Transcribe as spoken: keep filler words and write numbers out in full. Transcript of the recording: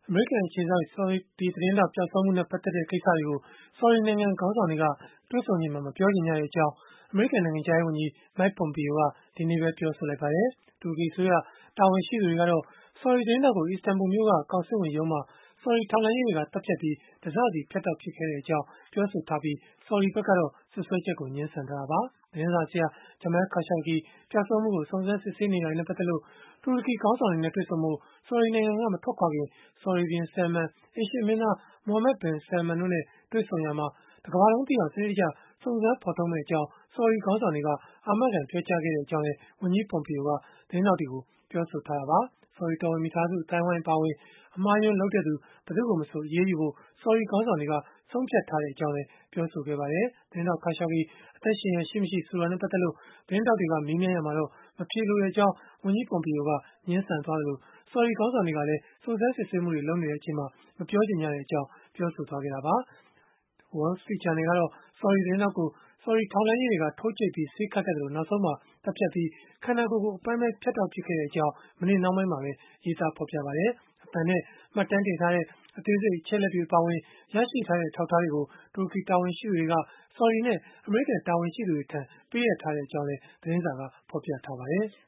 အမေရိကန်အခြေစိုက် ဆော်ဒီသတင်းထောက် ပျောက်ဆုံးမှုနဲ့ ပတ်သက်တဲ့ ကိစ္စတွေကို ဆော်ဒီနိုင်ငံ ခေါင်းဆောင်တွေက တွေ့ဆုံချိန်မှာ မပြောချင်ကြတဲ့အကြောင်း အမေရိကန် နိုင်ငံခြားရေးဝန်ကြီး Mike Pompeo က ဒီကနေ့ပဲ ပြောဆိုလိုက်ပါတယ်။ တူရကီအစိုးရ တာဝန်ရှိသူတွေကတော့ ဆော်ဒီသတင်းထောက်ကို အီစတန်ဘူလ်မြို့က ကောင်စစ်ဝန်ရုံးမှာ ဆော်ဒီထောက်လှမ်းရေးတွေက သတ်ဖြတ်ပြီး တစစီ ဖြတ်တောက် ပစ်ခဲ့ကြောင်း ပြောဆိုထားပြီး၊ ဆော်ဒီဘက်ကတော့ စွပ်စွဲချက်ကို ငြင်းဆန်ထားတာပါ။ သတင်းစာဆရာ Jamal Khashoggi ပျောက်ဆုံးမှုကို စုံစမ်းစစ်ဆေးနေတာတွေနဲ့ ပတ်သက်လို့ တူရကီခေါင်းဆောင်တွေနဲ့ တွေ့ဆုံဖို့ ဆော်ဒီနိုင်ငံက မထွက်ခွာခင် ဆော်ဒီဘုရင် Salman ၊ အိမ်ရှေ့မင်းသား Mohammed bin Salman တို့နဲ့ တွေ့ဆုံရာမှာ တကမ္ဘာလုံးသိအောင် စနစ်တကျ စုံစမ်းဖော်ထုတ်မယ့်အကြောင်း ဆော်ဒီခေါင်းဆောင်တွေက အာမခံ ပြောကြားခဲ့ကြောင်းလည်း ဝန်ကြီး Pompeo က သတင်းထောက်တွေကို ပြောဆိုထားတာပါ။ ဆော်ဒီတော်ဝင် မိသားစု အသိုင်းအဝိုင်း အပါအဝင် အမှားအယွင်းလုပ်တဲ့သူ ဘယ်သူ့ကိုမဆို အရေးယူဖို့ ဆော်ဒီခေါင်းဆောင်တွေက ဆုံးဖြတ်ထားကြောင်းလည်း ပြောဆိုခဲ့ပါတယ်။ သတင်းထောက် Khashoggi အသက်ရှင်လျက် ရှိမရှိ ဆိုတာနဲ့ ပတ်သက်လို့ သတင်းထောက်တွေက မေးမြန်းရာမှာတော့ မဖြေလိုကြောင်း ဝန်ကြီး Pompeo က ငြင်းဆန်သွားသလို၊ ဆော်ဒီခေါင်းဆောင်တွေကလည်း စုံစမ်းစစ်ဆေးမှုတွေ လုပ်နေချိန်မှာ မပြောချင်ကြကြောင်း ပြောဆိုခဲ့တာပါ။ Wall Street Journal ကတော့ ဆော်ဒီသတင်းထောက်ကို ဆော်ဒီထောက်လှမ်းရေးတွေက ထိုးကြိတ်ပြီး ဆေးခတ်တတ်သလို၊ နောက်ဆုံးမှာ သတ်ဖြတ်ပြီး ခန္ဓာကိုယ်ကို အပိုင်းပိုင်း ဖြတ်တောက်ပစ်ခဲ့ကြောင်း မနေ့နှောင်းပိုင်းမှာပဲ ရေးသားဖော်ပြခဲ့ပါတယ်။ အသံနဲ့ မှတ်တမ်းတင်ထားတဲ့ အသေးစိတ် အချက်အလက်တွေ အပါအဝင် ရရှိထားတဲ့ အထောက်အထားတွေကို တူရကီတာဝန်ရှိသူတွေက ဆော်ဒီနဲ့ အမေရိကန် တာဝန်ရှိသူတွေထံ ပေးအပ်ထားကြောင်းလည်း သတင်းစာက ဖော်ပြထားပါတယ်။